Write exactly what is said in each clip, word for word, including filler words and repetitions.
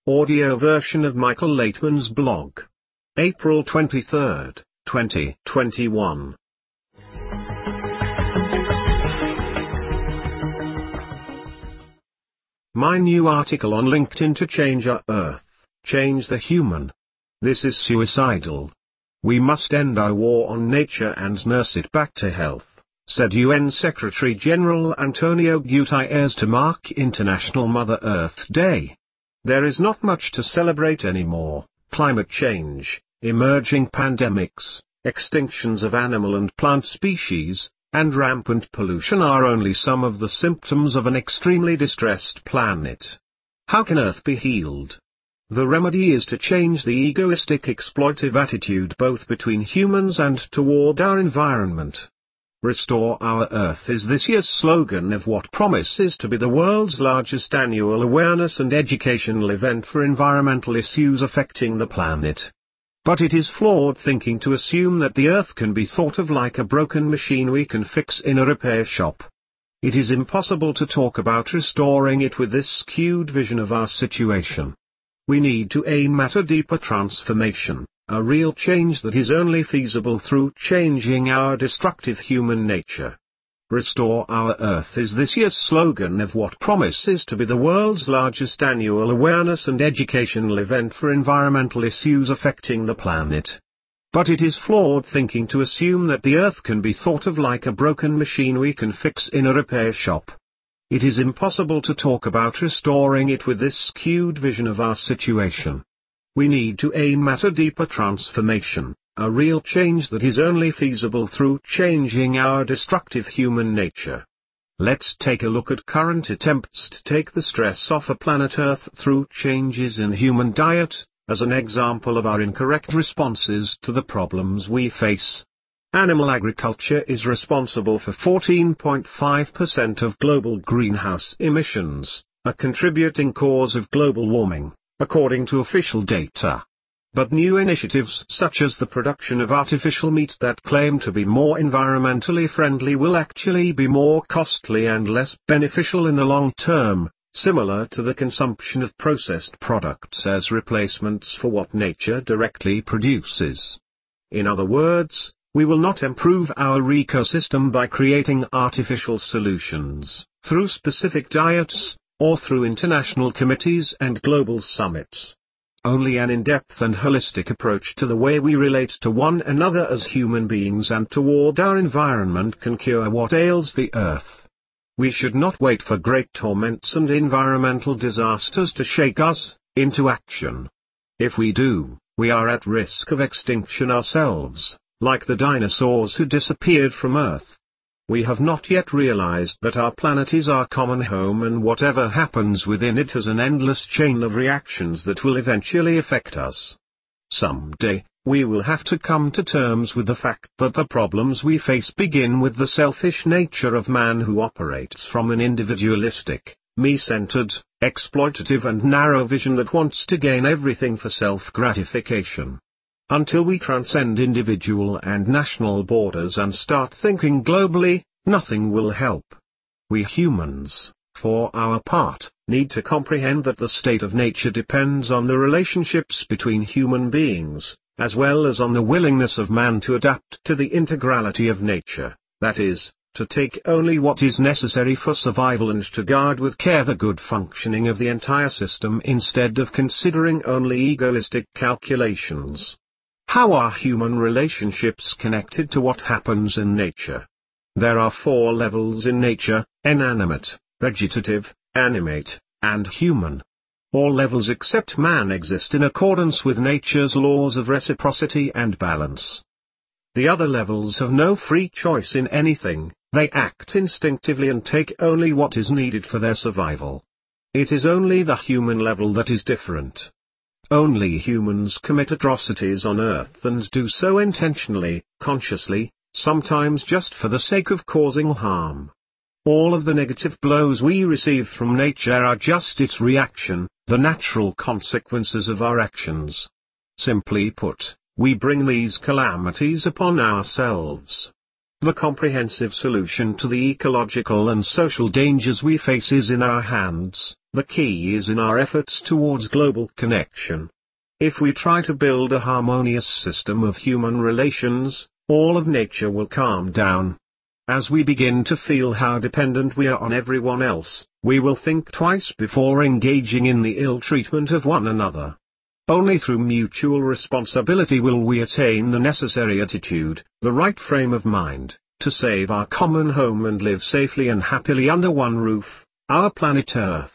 Audio version of Michael Laitman's blog. April twenty-third, twenty twenty-one. My new article on LinkedIn to change our Earth, change the human. This is suicidal. We must end our war on nature and nurse it back to health, said U N Secretary-General Antonio Guterres to mark International Mother Earth Day. There is not much to celebrate anymore. Climate change, emerging pandemics, extinctions of animal and plant species, and rampant pollution are only some of the symptoms of an extremely distressed planet. How can Earth be healed? The remedy is to change the egoistic exploitive attitude both between humans and toward our environment. Restore Our Earth is this year's slogan of what promises to be the world's largest annual awareness and educational event for environmental issues affecting the planet. But it is flawed thinking to assume that the Earth can be thought of like a broken machine we can fix in a repair shop. It is impossible to talk about restoring it with this skewed vision of our situation. We need to aim at a deeper transformation. A real change that is only feasible through changing our destructive human nature. Restore Our Earth is this year's slogan of what promises to be the world's largest annual awareness and educational event for environmental issues affecting the planet. But it is flawed thinking to assume that the Earth can be thought of like a broken machine we can fix in a repair shop. It is impossible to talk about restoring it with this skewed vision of our situation. We need to aim at a deeper transformation, a real change that is only feasible through changing our destructive human nature. Let's take a look at current attempts to take the stress off of planet Earth through changes in human diet, as an example of our incorrect responses to the problems we face. Animal agriculture is responsible for fourteen point five percent of global greenhouse emissions, a contributing cause of global warming, according to official data. But new initiatives such as the production of artificial meat that claim to be more environmentally friendly will actually be more costly and less beneficial in the long term, similar to the consumption of processed products as replacements for what nature directly produces. In other words, we will not improve our ecosystem by creating artificial solutions, through specific diets, or through international committees and global summits. Only an in-depth and holistic approach to the way we relate to one another as human beings and toward our environment can cure what ails the Earth. We should not wait for great torments and environmental disasters to shake us into action. If we do, we are at risk of extinction ourselves, like the dinosaurs who disappeared from Earth. We have not yet realized that our planet is our common home and whatever happens within it has an endless chain of reactions that will eventually affect us. Someday, we will have to come to terms with the fact that the problems we face begin with the selfish nature of man who operates from an individualistic, me-centered, exploitative and narrow vision that wants to gain everything for self-gratification. Until we transcend individual and national borders and start thinking globally, nothing will help. We humans, for our part, need to comprehend that the state of nature depends on the relationships between human beings, as well as on the willingness of man to adapt to the integrality of nature, that is, to take only what is necessary for survival and to guard with care the good functioning of the entire system instead of considering only egoistic calculations. How are human relationships connected to what happens in nature? There are four levels in nature: inanimate, vegetative, animate, and human. All levels except man exist in accordance with nature's laws of reciprocity and balance. The other levels have no free choice in anything, they act instinctively and take only what is needed for their survival. It is only the human level that is different. Only humans commit atrocities on Earth and do so intentionally, consciously, sometimes just for the sake of causing harm. All of the negative blows we receive from nature are just its reaction, the natural consequences of our actions. Simply put, we bring these calamities upon ourselves. The comprehensive solution to the ecological and social dangers we face is in our hands, The key is in our efforts towards global connection. If we try to build a harmonious system of human relations, all of nature will calm down. As we begin to feel how dependent we are on everyone else, we will think twice before engaging in the ill treatment of one another. Only through mutual responsibility will we attain the necessary attitude, the right frame of mind, to save our common home and live safely and happily under one roof, our planet Earth.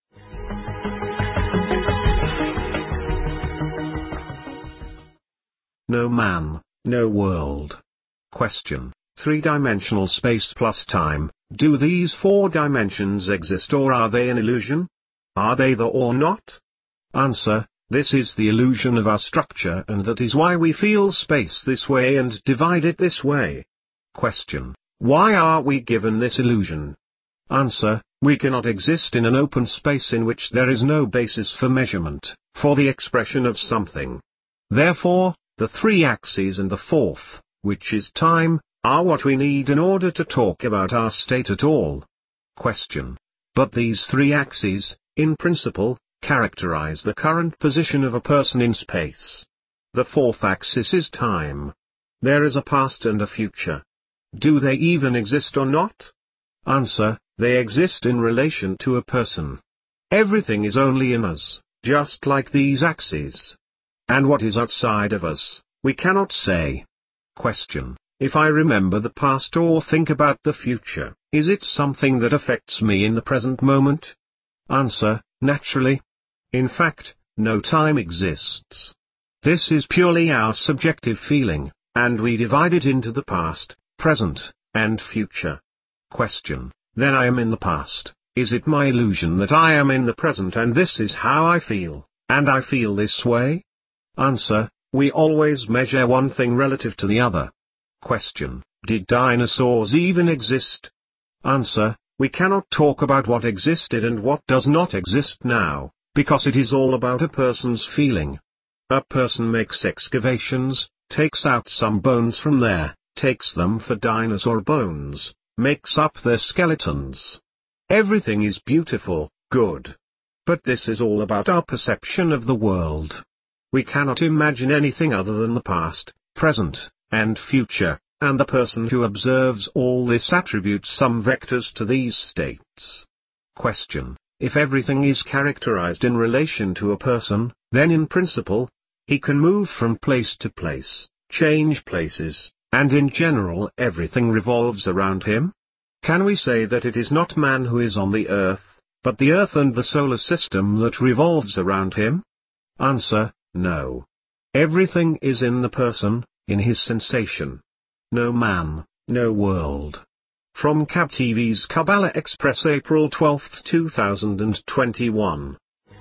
No man, no world. Question. Three-dimensional space plus time, do these four dimensions exist or are they an illusion? Are they the or not? Answer. This is the illusion of our structure and that is why we feel space this way and divide it this way. Question. Why are we given this illusion? Answer. We cannot exist in an open space in which there is no basis for measurement, for the expression of something. Therefore, the three axes and the fourth, which is time, are what we need in order to talk about our state at all. Question. But these three axes, in principle, characterize the current position of a person in space. The fourth axis is time. There is a past and a future. Do they even exist or not? Answer. They exist in relation to a person. Everything is only in us, just like these axes. And what is outside of us, we cannot say. Question. If I remember the past or think about the future, is it something that affects me in the present moment? Answer. Naturally. In fact, no time exists. This is purely our subjective feeling, and we divide it into the past, present, and future. Question. Then I am in the past. Is it my illusion that I am in the present and this is how I feel, and I feel this way? Answer. We always measure one thing relative to the other. Question. Did dinosaurs even exist? Answer. We cannot talk about what existed and what does not exist now, because it is all about a person's feeling. A person makes excavations, takes out some bones from there, takes them for dinosaur bones, makes up their skeletons. Everything is beautiful, good. But this is all about our perception of the world. We cannot imagine anything other than the past, present, and future, and the person who observes all this attributes some vectors to these states. Question. If everything is characterized in relation to a person, then in principle, he can move from place to place, change places, and in general everything revolves around him? Can we say that it is not man who is on the earth, but the earth and the solar system that revolves around him? Answer. No. Everything is in the person, in his sensation. No man, no world. From K A B T V's Kabbalah Express, April twelfth two thousand twenty-one.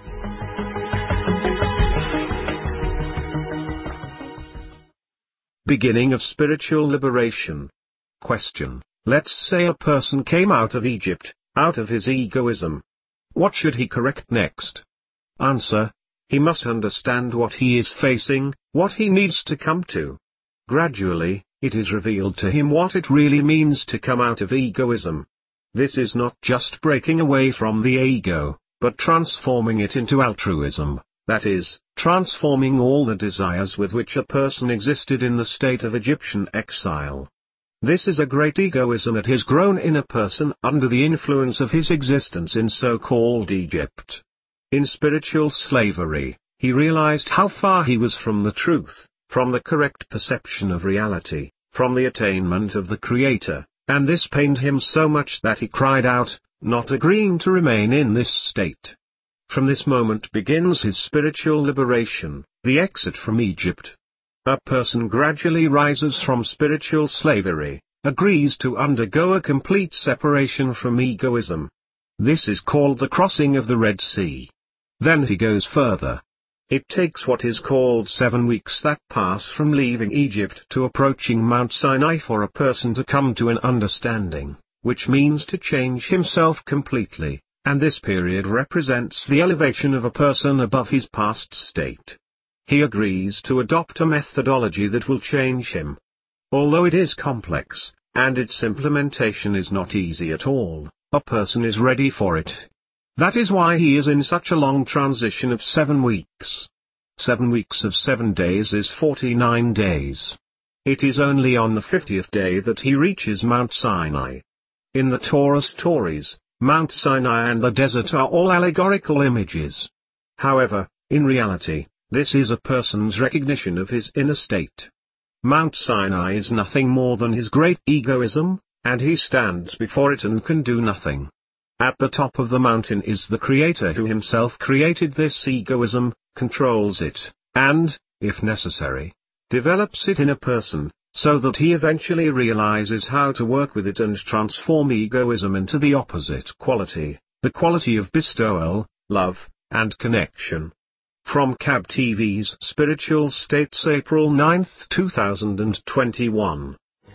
Beginning of spiritual liberation. Question. Let's say a person came out of Egypt, out of his egoism. What should he correct next? Answer. He must understand what he is facing, what he needs to come to. Gradually, it is revealed to him what it really means to come out of egoism. This is not just breaking away from the ego, but transforming it into altruism, that is, transforming all the desires with which a person existed in the state of Egyptian exile. This is a great egoism that has grown in a person under the influence of his existence in so-called Egypt. In spiritual slavery, he realized how far he was from the truth, from the correct perception of reality, from the attainment of the Creator, and this pained him so much that he cried out, not agreeing to remain in this state. From this moment begins his spiritual liberation, the exit from Egypt. A person gradually rises from spiritual slavery, agrees to undergo a complete separation from egoism. This is called the crossing of the Red Sea. Then he goes further. It takes what is called seven weeks that pass from leaving Egypt to approaching Mount Sinai for a person to come to an understanding, which means to change himself completely, and this period represents the elevation of a person above his past state. He agrees to adopt a methodology that will change him. Although it is complex, and its implementation is not easy at all, a person is ready for it. That is why he is in such a long transition of seven weeks. Seven weeks of seven days is forty-nine days. It is only on the fiftieth day that he reaches Mount Sinai. In the Torah stories, Mount Sinai and the desert are all allegorical images. However, in reality, this is a person's recognition of his inner state. Mount Sinai is nothing more than his great egoism, and he stands before it and can do nothing. At the top of the mountain is the Creator who himself created this egoism, controls it, and, if necessary, develops it in a person, so that he eventually realizes how to work with it and transform egoism into the opposite quality, the quality of bestowal, love, and connection. From C A B T V's Spiritual States, April ninth two thousand twenty-one.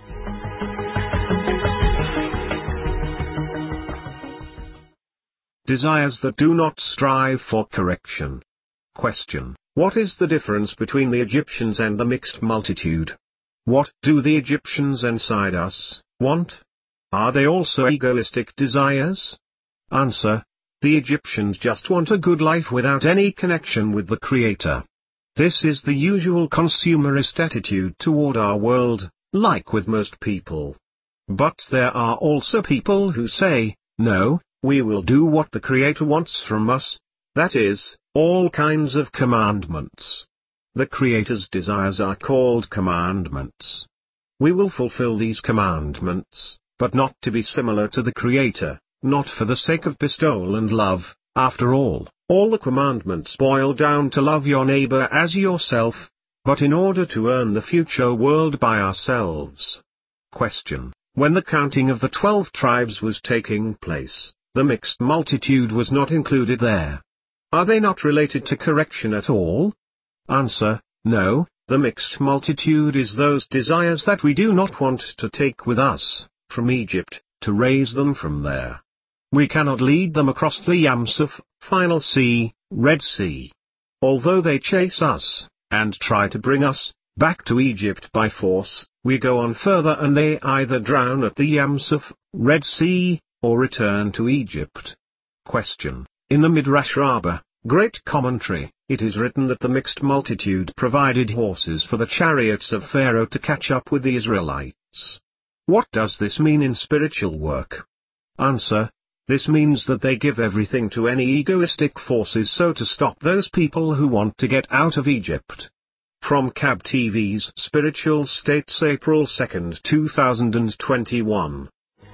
Desires that do not strive for correction. Question: what is the difference between the Egyptians and the mixed multitude? What do the Egyptians inside us want? Are they also egoistic desires? Answer: the Egyptians just want a good life without any connection with the Creator. This is the usual consumerist attitude toward our world, like with most people. But there are also people who say, no, we will do what the Creator wants from us, that is, all kinds of commandments. The Creator's desires are called commandments. We will fulfill these commandments, but not to be similar to the Creator, not for the sake of bestowal and love. After all, all the commandments boil down to love your neighbor as yourself, but in order to earn the future world by ourselves. Question: when the counting of the twelve tribes was taking place, the mixed multitude was not included there. Are they not related to correction at all? Answer: no, the mixed multitude is those desires that we do not want to take with us, from Egypt, to raise them from there. We cannot lead them across the Yam Suf, Final Sea, Red Sea. Although they chase us, and try to bring us, back to Egypt by force, we go on further and they either drown at the Yam Suf, Red Sea, or return to Egypt. Question: in the Midrash Rabbah, Great Commentary, it is written that the mixed multitude provided horses for the chariots of Pharaoh to catch up with the Israelites. What does this mean in spiritual work? Answer: this means that they give everything to any egoistic forces so to stop those people who want to get out of Egypt. From C A B T V's Spiritual States, April second two thousand twenty-one.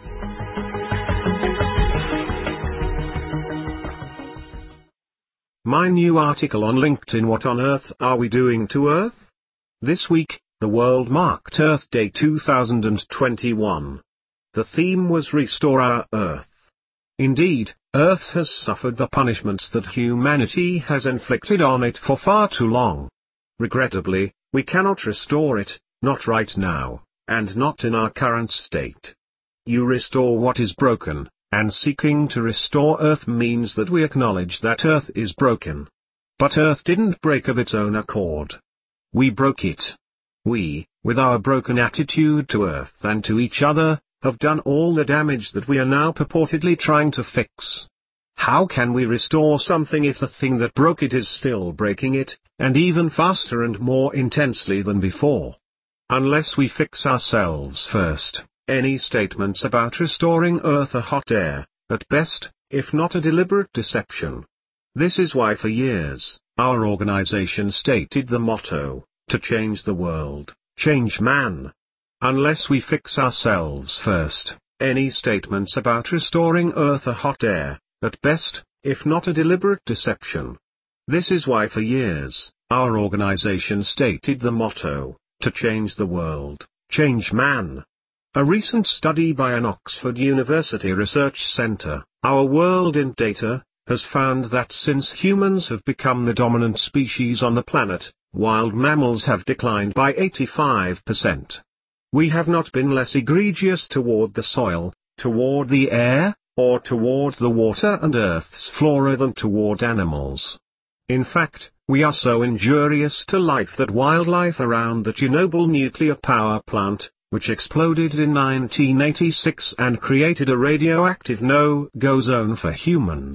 My new article on LinkedIn: What on earth are we doing to Earth? This week, the world marked Earth Day two thousand twenty-one. The theme was Restore Our Earth. Indeed, Earth has suffered the punishments that humanity has inflicted on it for far too long. Regrettably, we cannot restore it, not right now, and not in our current state. You restore what is broken, and seeking to restore Earth means that we acknowledge that Earth is broken. But Earth didn't break of its own accord. We broke it. We, with our broken attitude to Earth and to each other, have done all the damage that we are now purportedly trying to fix. How can we restore something if the thing that broke it is still breaking it, and even faster and more intensely than before? Unless we fix ourselves first, any statements about restoring Earth are hot air, at best, if not a deliberate deception. This is why for years, our organization stated the motto, to change the world, change man. Unless we fix ourselves first, any statements about restoring Earth are hot air, at best, if not a deliberate deception. This is why for years, our organization stated the motto, to change the world, change man. A recent study by an Oxford University research centre, Our World in Data, has found that since humans have become the dominant species on the planet, wild mammals have declined by eighty-five percent. We have not been less egregious toward the soil, toward the air, or toward the water and Earth's flora than toward animals. In fact, we are so injurious to life that wildlife around the Chernobyl nuclear power plant, which exploded in nineteen eighty-six and created a radioactive no-go zone for humans,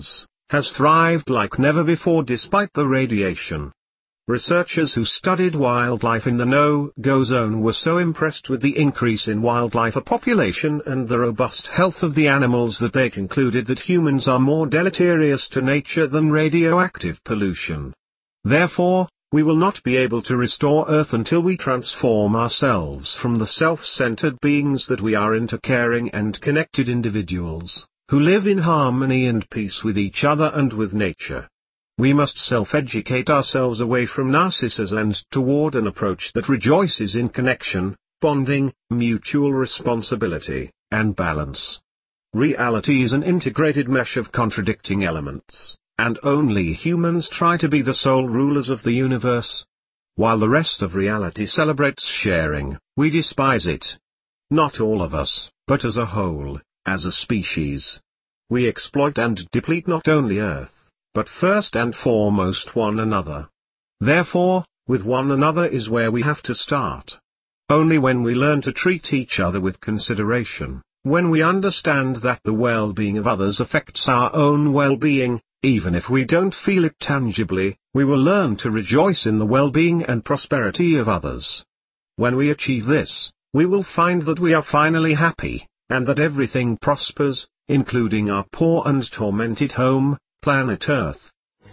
has thrived like never before despite the radiation. Researchers who studied wildlife in the no-go zone were so impressed with the increase in wildlife population and the robust health of the animals that they concluded that humans are more deleterious to nature than radioactive pollution. Therefore, we will not be able to restore Earth until we transform ourselves from the self-centered beings that we are into caring and connected individuals, who live in harmony and peace with each other and with nature. We must self-educate ourselves away from narcissism and toward an approach that rejoices in connection, bonding, mutual responsibility, and balance. Reality is an integrated mesh of contradicting elements, and only humans try to be the sole rulers of the universe. While the rest of reality celebrates sharing, we despise it. Not all of us, but as a whole, as a species. We exploit and deplete not only Earth, but first and foremost one another. Therefore, with one another is where we have to start. Only when we learn to treat each other with consideration, when we understand that the well-being of others affects our own well-being, even if we don't feel it tangibly, we will learn to rejoice in the well-being and prosperity of others. When we achieve this, we will find that we are finally happy, and that everything prospers, including our poor and tormented home, planet Earth.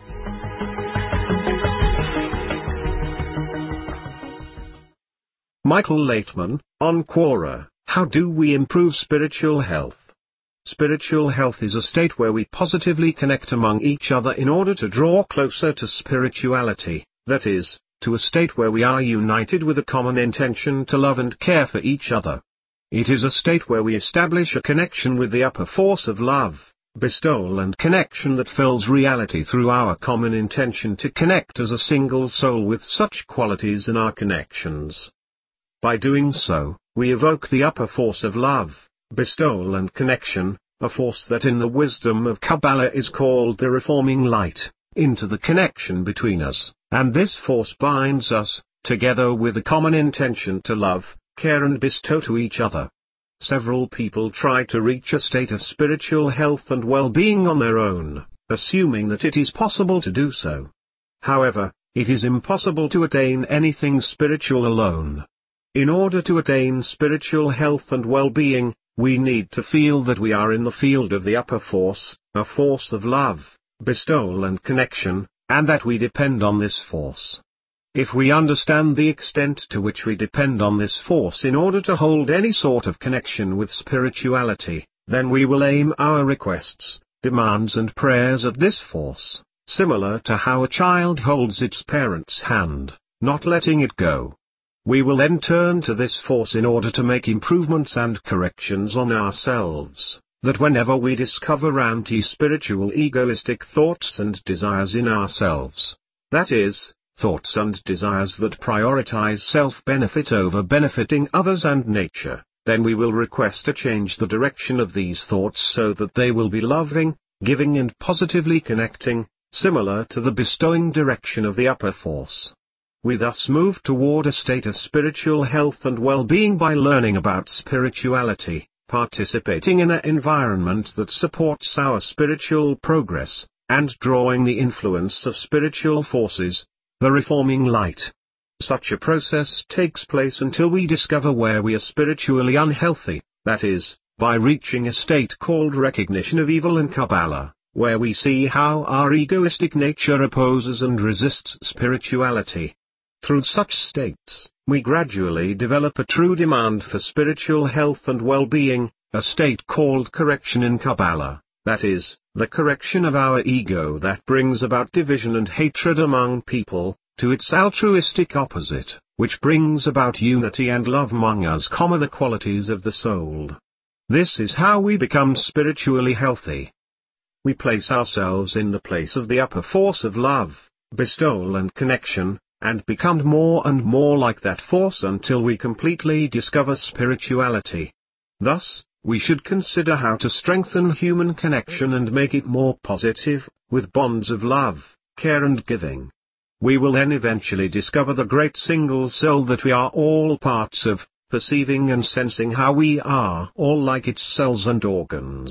Michael Laitman, on Quora, How do we improve spiritual health? Spiritual health is a state where we positively connect among each other in order to draw closer to spirituality, that is, to a state where we are united with a common intention to love and care for each other. It is a state where we establish a connection with the upper force of love, bestowal and connection that fills reality through our common intention to connect as a single soul with such qualities in our connections. By doing so, we evoke the upper force of love, bestowal and connection, a force that in the wisdom of Kabbalah is called the reforming light, into the connection between us, and this force binds us, together with a common intention to love, care and bestow to each other. Several people try to reach a state of spiritual health and well-being on their own, assuming that it is possible to do so. However, it is impossible to attain anything spiritual alone. In order to attain spiritual health and well-being, we need to feel that we are in the field of the upper force, a force of love, bestowal and connection, and that we depend on this force. If we understand the extent to which we depend on this force in order to hold any sort of connection with spirituality, then we will aim our requests, demands and prayers at this force, similar to how a child holds its parent's hand, not letting it go. We will then turn to this force in order to make improvements and corrections on ourselves, that whenever we discover anti-spiritual egoistic thoughts and desires in ourselves, that is, thoughts and desires that prioritize self-benefit over benefiting others and nature, then we will request to change the direction of these thoughts so that they will be loving, giving and positively connecting, similar to the bestowing direction of the upper force. We thus move toward a state of spiritual health and well-being by learning about spirituality, participating in an environment that supports our spiritual progress, and drawing the influence of spiritual forces, the reforming light. Such a process takes place until we discover where we are spiritually unhealthy, that is, by reaching a state called recognition of evil in Kabbalah, where we see how our egoistic nature opposes and resists spirituality. Through such states, we gradually develop a true demand for spiritual health and well-being, a state called correction in Kabbalah, that is, the correction of our ego that brings about division and hatred among people, to its altruistic opposite, which brings about unity and love among us, the qualities of the soul. This is how we become spiritually healthy. We place ourselves in the place of the upper force of love, bestowal and connection, and become more and more like that force until we completely discover spirituality. Thus, we should consider how to strengthen human connection and make it more positive, with bonds of love, care and giving. We will then eventually discover the great single soul that we are all parts of, perceiving and sensing how we are all like its cells and organs,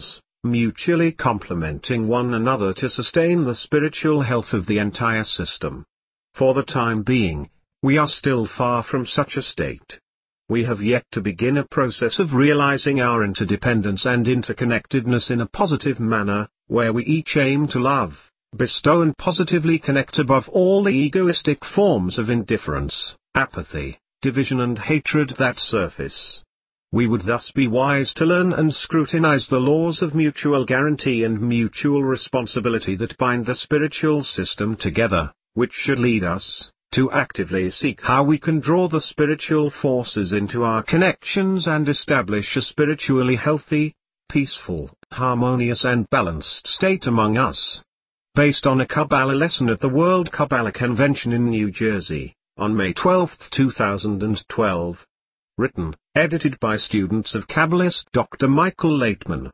mutually complementing one another to sustain the spiritual health of the entire system. For the time being, we are still far from such a state. We have yet to begin a process of realizing our interdependence and interconnectedness in a positive manner, where we each aim to love, bestow and positively connect above all the egoistic forms of indifference, apathy, division and hatred that surface. We would thus be wise to learn and scrutinize the laws of mutual guarantee and mutual responsibility that bind the spiritual system together, which should lead us to actively seek how we can draw the spiritual forces into our connections and establish a spiritually healthy, peaceful, harmonious and balanced state among us. Based on a Kabbalah lesson at the World Kabbalah Convention in New Jersey, on May twelfth two thousand twelve. Written, edited by students of Kabbalist Doctor Michael Laitman.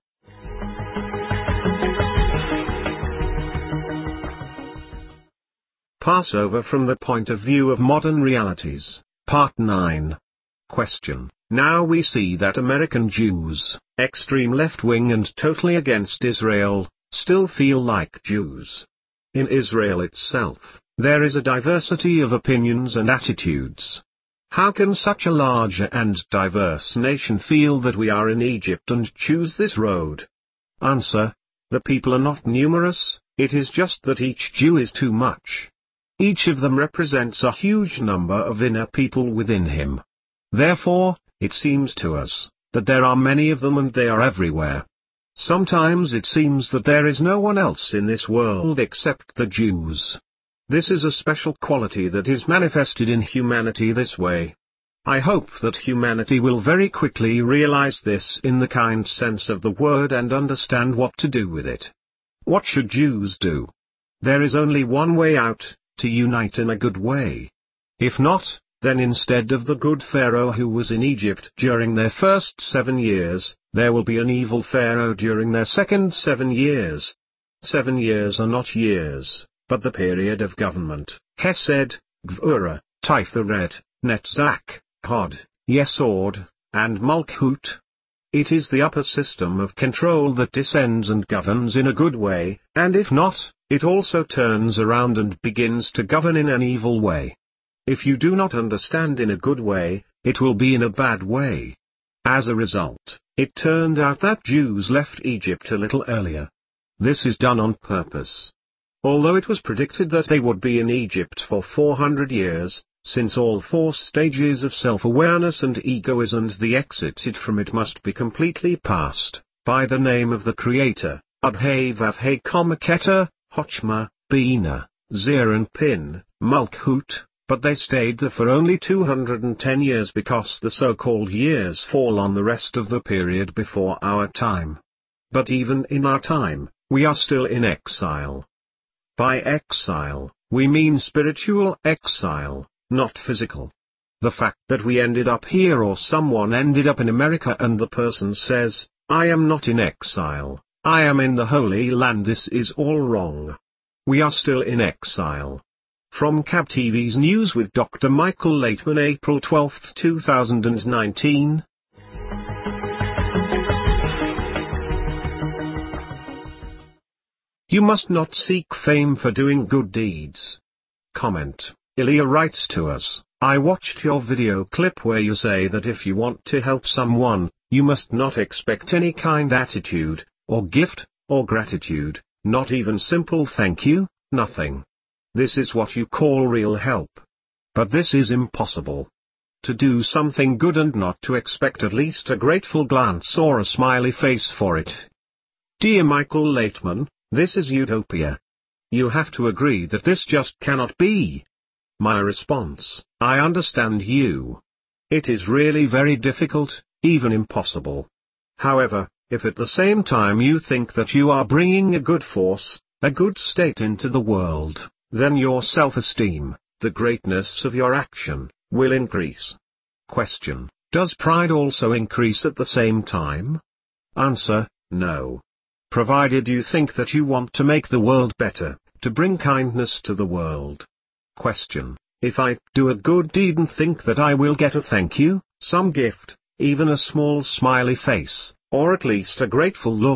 Passover from the point of view of modern realities, Part nine. Question: Now we see that American Jews, extreme left-wing and totally against Israel, still feel like Jews. In Israel itself, there is a diversity of opinions and attitudes. How can such a large and diverse nation feel that we are in Egypt and choose this road? Answer: the people are not numerous, it is just that each Jew is too much. Each of them represents a huge number of inner people within him. Therefore, it seems to us that there are many of them and they are everywhere. Sometimes it seems that there is no one else in this world except the Jews. This is a special quality that is manifested in humanity this way. I hope that humanity will very quickly realize this in the kind sense of the word and understand what to do with it. What should Jews do? There is only one way out, to unite in a good way. If not, then instead of the good Pharaoh who was in Egypt during their first seven years, there will be an evil Pharaoh during their second seven years. Seven years are not years, but the period of government, Hesed, Gvura, Tiferet, Netzach, Hod, Yesod, and Malchut. It is the upper system of control that descends and governs in a good way, and if not, it also turns around and begins to govern in an evil way. If you do not understand in a good way, it will be in a bad way. As a result, it turned out that Jews left Egypt a little earlier. This is done on purpose. Although it was predicted that they would be in Egypt for four hundred years, since all four stages of self-awareness and egoism and the exit from it must be completely passed, by the name of the Creator, Adhe Vavhe Keter, Hochma, Bina, Zir and Pin, Malchut, but they stayed there for only two hundred ten years because the so-called years fall on the rest of the period before our time. But even in our time, we are still in exile. By exile, we mean spiritual exile, not physical. The fact that we ended up here or someone ended up in America and the person says, I am not in exile, I am in the Holy Land, this is all wrong. We are still in exile. From K A B T V's News with Doctor Michael Laitman, April twelfth two thousand nineteen. You must not seek fame for doing good deeds. Comment: Ilya writes to us, I watched your video clip where you say that if you want to help someone, you must not expect any kind attitude, or gift, or gratitude, not even simple thank you, nothing. This is what you call real help. But this is impossible. To do something good and not to expect at least a grateful glance or a smiley face for it. Dear Michael Laitman, this is utopia. You have to agree that this just cannot be. My response: I understand you. It is really very difficult, even impossible. However, if at the same time you think that you are bringing a good force, a good state into the world, then your self-esteem, the greatness of your action, will increase. Question: Does pride also increase at the same time? Answer: No. Provided you think that you want to make the world better, to bring kindness to the world. Question: If I do a good deed and think that I will get a thank you, some gift, even a small smiley face, or at least a grateful look,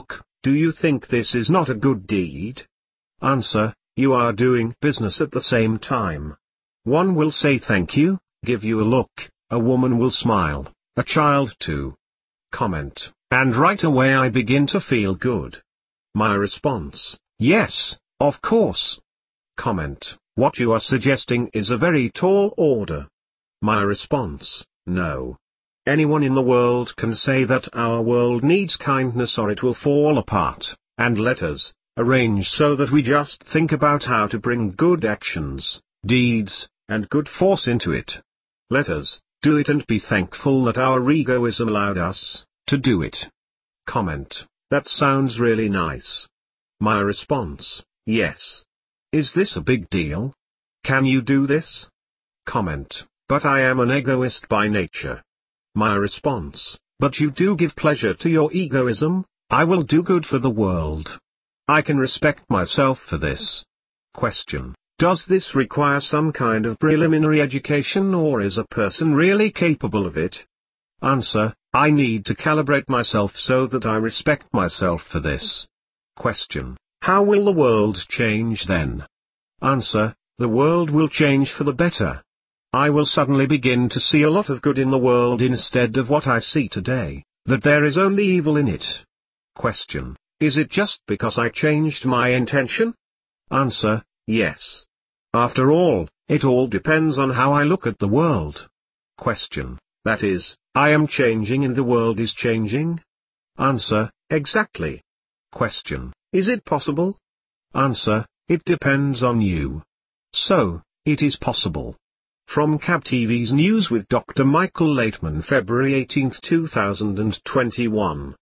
Do you think this is not a good deed? Answer, you are doing business at the same time. One will say thank you, give you a look, a woman will smile, a child too. Comment, and right away I begin to feel good. My response, yes, of course. Comment, what you are suggesting is a very tall order. My response, no. Anyone in the world can say that our world needs kindness or it will fall apart, and let us arrange so that we just think about how to bring good actions, deeds, and good force into it. Let us do it and be thankful that our egoism allowed us to do it. Comment, that sounds really nice. My response, yes. Is this a big deal? Can you do this? Comment, but I am an egoist by nature. My response, but you do give pleasure to your egoism. I will do good for the world. I can respect myself for this. Question, does this require some kind of preliminary education or is a person really capable of it? Answer, I need to calibrate myself so that I respect myself for this. Question, how will the world change then? Answer, the world will change for the better. I will suddenly begin to see a lot of good in the world instead of what I see today, that there is only evil in it. Question, is it just because I changed my intention? Answer, yes. After all, it all depends on how I look at the world. Question, that is, I am changing and the world is changing? Answer, exactly. Question, is it possible? Answer, it depends on you. So, it is possible. From C A B T V's News with Doctor Michael Laitman, February eighteenth two thousand twenty-one.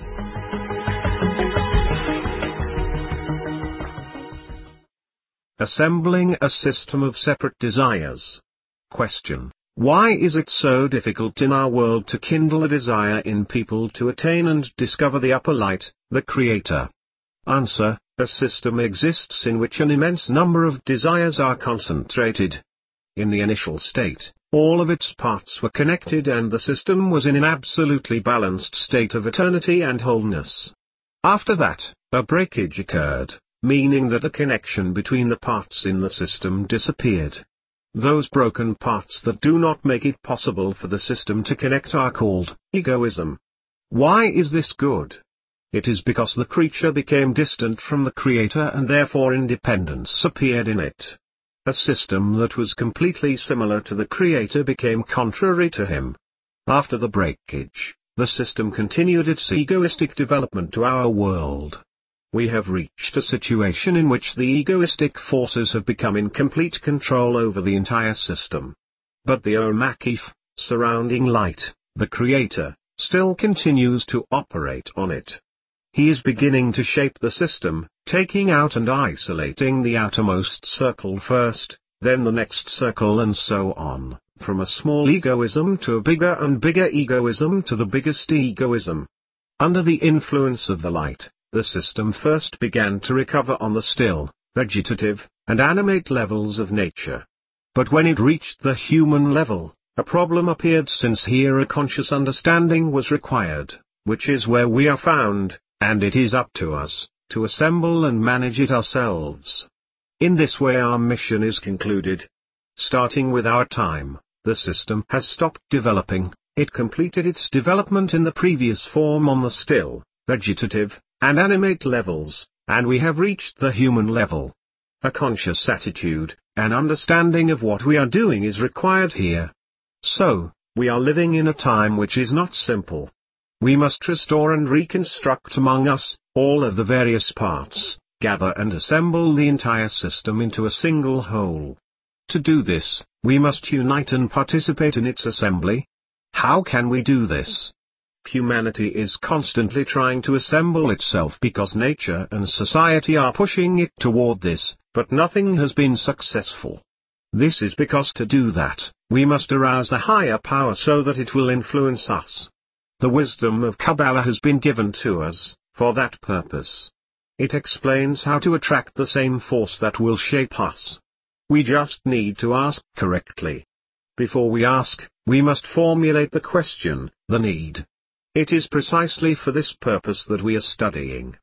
Assembling a system of separate desires. Question, why is it so difficult in our world to kindle a desire in people to attain and discover the upper light, the Creator? Answer, a system exists in which an immense number of desires are concentrated. In the initial state, all of its parts were connected and the system was in an absolutely balanced state of eternity and wholeness. After that, a breakage occurred, meaning that the connection between the parts in the system disappeared. Those broken parts that do not make it possible for the system to connect are called egoism. Why is this good? It is because the creature became distant from the Creator and therefore independence appeared in it. A system that was completely similar to the Creator became contrary to him. After the breakage, the system continued its egoistic development to our world. We have reached a situation in which the egoistic forces have become in complete control over the entire system. But the Om Makif, surrounding light, the Creator, still continues to operate on it. He is beginning to shape the system, taking out and isolating the outermost circle first, then the next circle and so on, from a small egoism to a bigger and bigger egoism to the biggest egoism. Under the influence of the light, the system first began to recover on the still, vegetative, and animate levels of nature. But when it reached the human level, a problem appeared since here a conscious understanding was required, which is where we are found. And it is up to us, to assemble and manage it ourselves. In this way our mission is concluded. Starting with our time, the system has stopped developing, it completed its development in the previous form on the still, vegetative, and animate levels, and we have reached the human level. A conscious attitude, an understanding of what we are doing is required here. So, we are living in a time which is not simple. We must restore and reconstruct among us, all of the various parts, gather and assemble the entire system into a single whole. To do this, we must unite and participate in its assembly. How can we do this? Humanity is constantly trying to assemble itself because nature and society are pushing it toward this, but nothing has been successful. This is because to do that, we must arouse the higher power so that it will influence us. The wisdom of Kabbalah has been given to us, for that purpose. It explains how to attract the same force that will shape us. We just need to ask correctly. Before we ask, we must formulate the question, the need. It is precisely for this purpose that we are studying.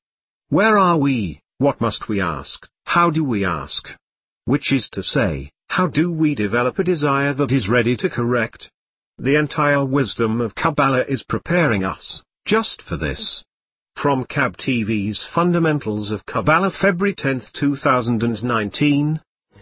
Where are we? What must we ask? How do we ask? Which is to say, how do we develop a desire that is ready to correct? The entire wisdom of Kabbalah is preparing us, just for this. From K A B T V's Fundamentals of Kabbalah, February tenth two thousand nineteen.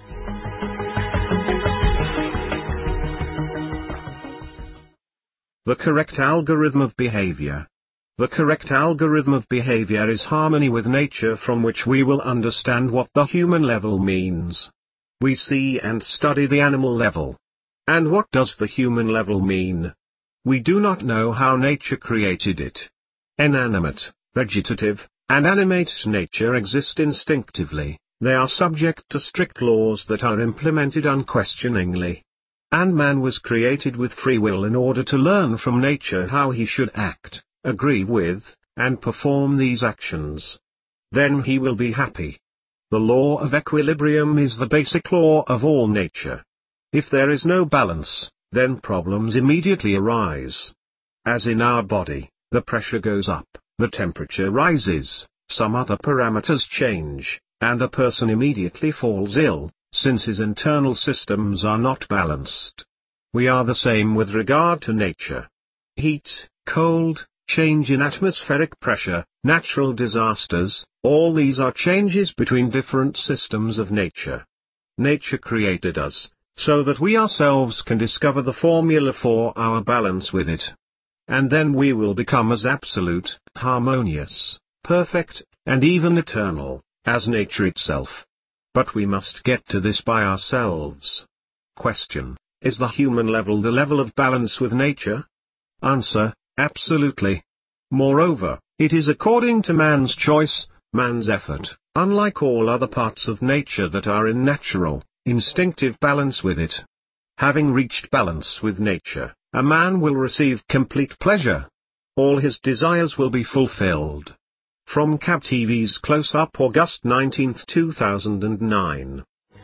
The correct algorithm of behavior. The correct algorithm of behavior is harmony with nature, from which we will understand what the human level means. We see and study the animal level. And what does the human level mean? We do not know how nature created it. Inanimate, vegetative, and animate nature exist instinctively. They are subject to strict laws that are implemented unquestioningly. And man was created with free will in order to learn from nature how he should act, agree with, and perform these actions. Then he will be happy. The law of equilibrium is the basic law of all nature. If there is no balance, then problems immediately arise. As in our body, the pressure goes up, the temperature rises, some other parameters change, and a person immediately falls ill, since his internal systems are not balanced. We are the same with regard to nature. Heat, cold, change in atmospheric pressure, natural disasters, all these are changes between different systems of nature. Nature created us, so that we ourselves can discover the formula for our balance with it. And then we will become as absolute, harmonious, perfect, and even eternal, as nature itself. But we must get to this by ourselves. Question: is the human level the level of balance with nature? Answer: absolutely. Moreover, it is according to man's choice, man's effort, unlike all other parts of nature that are in natural, instinctive balance with it. Having reached balance with nature, a man will receive complete pleasure. All his desires will be fulfilled. From K A B T V's Close Up, August nineteenth two thousand nine.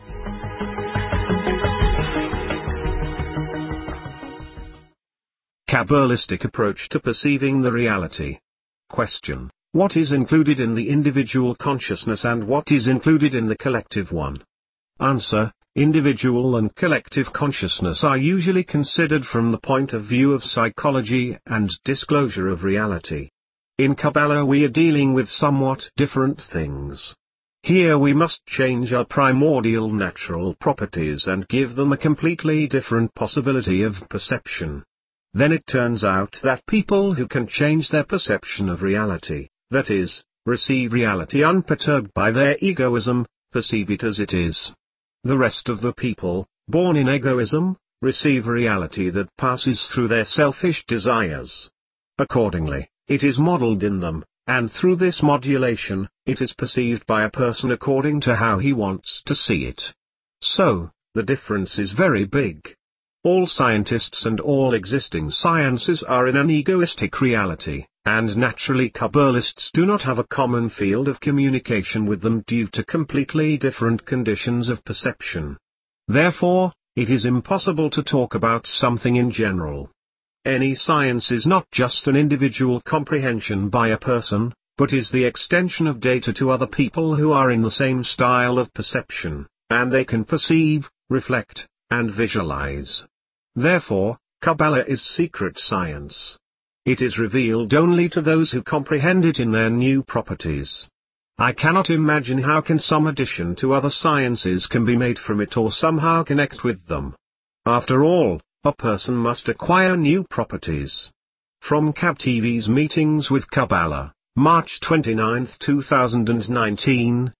Kabbalistic approach to perceiving the reality. Question: what is included in the individual consciousness and what is included in the collective one? Answer: individual and collective consciousness are usually considered from the point of view of psychology and disclosure of reality. In Kabbalah we are dealing with somewhat different things. Here we must change our primordial natural properties and give them a completely different possibility of perception. Then it turns out that people who can change their perception of reality, that is, receive reality unperturbed by their egoism, perceive it as it is. The rest of the people, born in egoism, receive reality that passes through their selfish desires. Accordingly, it is modeled in them, and through this modulation, it is perceived by a person according to how he wants to see it. So, the difference is very big. All scientists and all existing sciences are in an egoistic reality, and naturally Kabbalists do not have a common field of communication with them due to completely different conditions of perception. Therefore, it is impossible to talk about something in general. Any science is not just an individual comprehension by a person, but is the extension of data to other people who are in the same style of perception, and they can perceive, reflect, and visualize. Therefore, Kabbalah is secret science. It is revealed only to those who comprehend it in their new properties. I cannot imagine how can some addition to other sciences can be made from it or somehow connect with them. After all, a person must acquire new properties. From K A B T V's Meetings with Kabbalah, March twenty-ninth two thousand nineteen.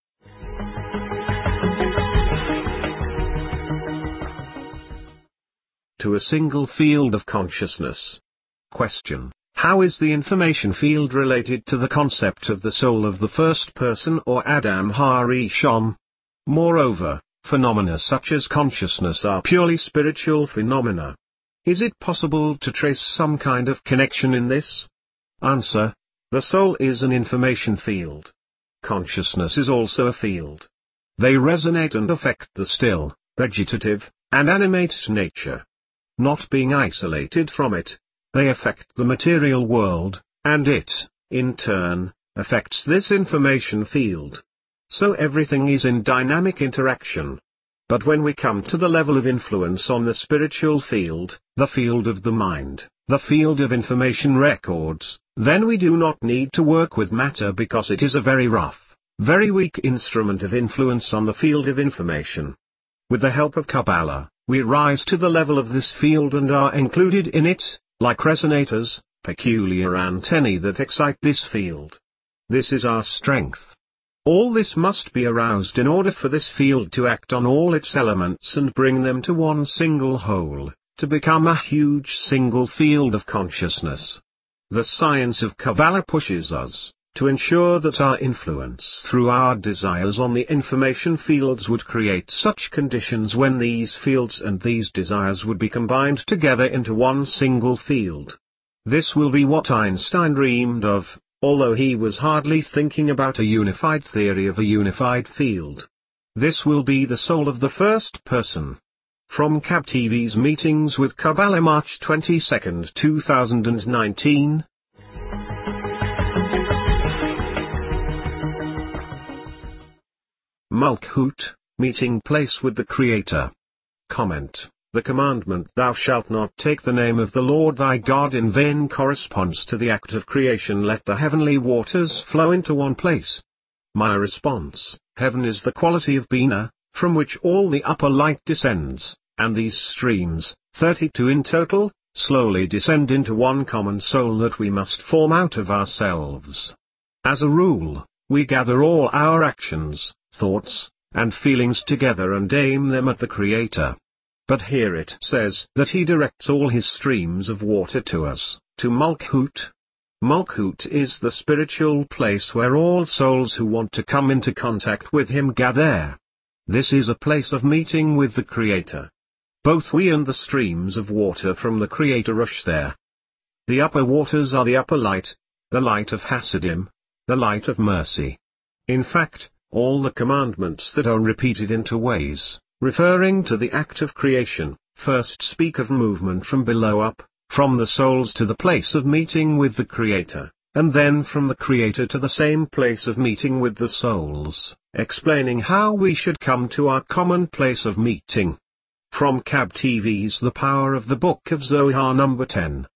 To a single field of consciousness. Question: how is the information field related to the concept of the soul of the first person or Adam HaRishon? Moreover, phenomena such as consciousness are purely spiritual phenomena. Is it possible to trace some kind of connection in this? Answer: the soul is an information field. Consciousness is also a field. They resonate and affect the still, vegetative, and animate nature. Not being isolated from it, they affect the material world, and it, in turn, affects this information field. So everything is in dynamic interaction. But when we come to the level of influence on the spiritual field, the field of the mind, the field of information records, then we do not need to work with matter because it is a very rough, very weak instrument of influence on the field of information. With the help of Kabbalah, we rise to the level of this field and are included in it, like resonators, peculiar antennae that excite this field. This is our strength. All this must be aroused in order for this field to act on all its elements and bring them to one single whole, to become a huge single field of consciousness. The science of Kabbalah pushes us to ensure that our influence through our desires on the information fields would create such conditions when these fields and these desires would be combined together into one single field. This will be what Einstein dreamed of, although he was hardly thinking about a unified theory of a unified field. This will be the soul of the first person. From K A B T V's Meetings with Kabbalah, March twenty-second, two thousand nineteen. Malkut, meeting place with the Creator. Comment: the commandment "Thou shalt not take the name of the Lord thy God in vain" corresponds to the act of creation. Let the heavenly waters flow into one place. My response: heaven is the quality of Bina, from which all the upper light descends, and these streams, thirty-two in total, slowly descend into one common soul that we must form out of ourselves. As a rule, we gather all our actions, thoughts, and feelings together and aim them at the Creator. But here it says that He directs all His streams of water to us, to Malkut. Malkut is the spiritual place where all souls who want to come into contact with Him gather. This is a place of meeting with the Creator. Both we and the streams of water from the Creator rush there. The upper waters are the upper light, the light of Hasidim, the light of mercy. In fact, all the commandments that are repeated in two ways, referring to the act of creation, first speak of movement from below up, from the souls to the place of meeting with the Creator, and then from the Creator to the same place of meeting with the souls, explaining how we should come to our common place of meeting. From K A B T V's The Power of the Book of Zohar, number ten.